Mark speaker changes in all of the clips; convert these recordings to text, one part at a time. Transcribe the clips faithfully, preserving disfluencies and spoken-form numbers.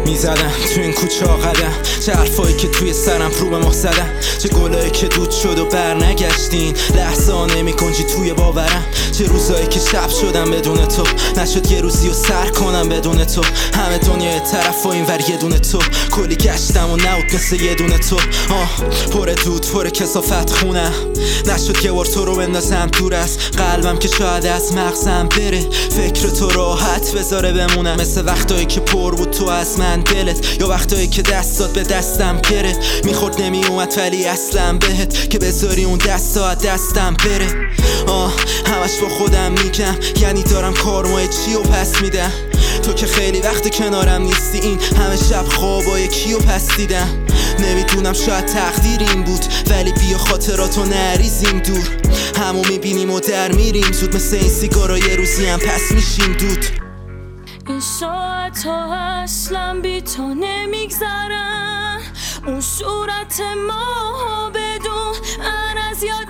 Speaker 1: میزدم تو این کوچه ها قدم، چه حرفایی که توی سرم رو به ماه زدم، چه گلایی که دود شد و بر نگشتین، لحظه ها نمی گنجی توی باورم، چه روزایی که شب شدم بدون تو، نشد یه روزی و سر کنم بدون تو، همه دنیای طرف و این ور یه دونه تو، کلی گشتم و نبود مثل یه دونه تو، آه پر دود پر کثافت خونم، نشد یه بار تو رو بندازم دور از قلبم که شاید از مغزم بره، فکر تو راحت بذاره بمونم، مثل وقتایی که پر بود تو از من دلت، یا وقتایی که دست داد به دستم گرفت، میخورد نمی اومد ولی اصلا بهت که بذاری اون دست از دستم بره، آه همش با خودم میگم یعنی دارم کارمای چی و پس میدم، تو که خیلی وقت کنارم نیستی، این همه شب خوابای کیو پس دیدم، نمیدونم شاید تقدیر این بود ولی بیا خاطراتو نریزیم دور، همو میبینیم و در میریم زود، مثل این سیگارا یه روزی هم پس میشیم دود.
Speaker 2: این ساعت ها اصلا بی تو نمیگذرن، اون صورت ما بدون من از یاد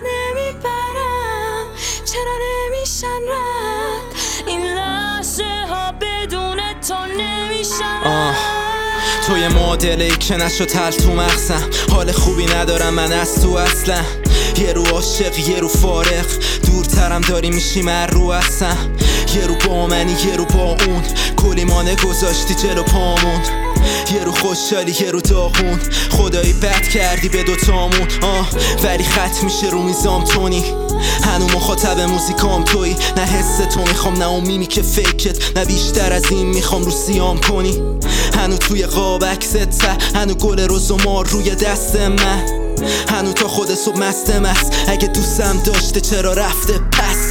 Speaker 2: نمیبرم، چرا نمیشن رد این لحظه ها بدون تو نمیشن رد.
Speaker 1: تو یه معادله‌ای که نشد حل تو مغزم، حال خوبی ندارم من از تو اصلا، یه رو عاشق یه رو فارغ، دورترم داری میشیم هر رو هستم، یه رو با منی یه رو با اون، کلی مانه گذاشتی جلو پامون، یه رو خوشحالی یه رو داغون، خدایی بد کردی به دوتامون، آه ولی خط میشه رو میزام تونی، هنو مخاطب موزیکام توی، نه حس تو میخوام نه اون میمی که فکت، نه بیشتر از این میخوام رو سیام کنی، هنو توی قاب عکست، هنو گل روز و مار روی دست من، هنو تا خود صبح مستم است، اگه دوستم داشته چرا رفته پس،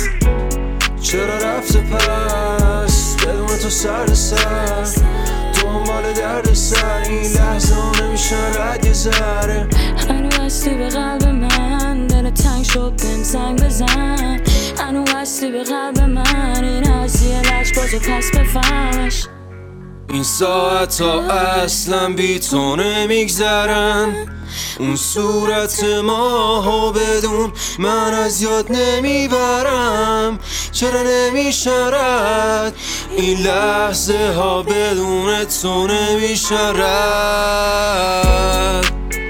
Speaker 3: چرا رفته پس بدون تو سر سر، دنبال درد سر این لحظه ها نمیشن رد یه ذره،
Speaker 2: هنو هستی به قلب من، دل تنگ شد بهم زنگ بزن، هنو هستی به قلب من، این از یه لج بازو پس بفهمش،
Speaker 3: این ساعت ها اصلا بی تو نمیگذرن، اون صورت ماها بدون من از یاد نمیبرم، چرا نمیشن رد این لحظه ها بدون تو نمیشن رد.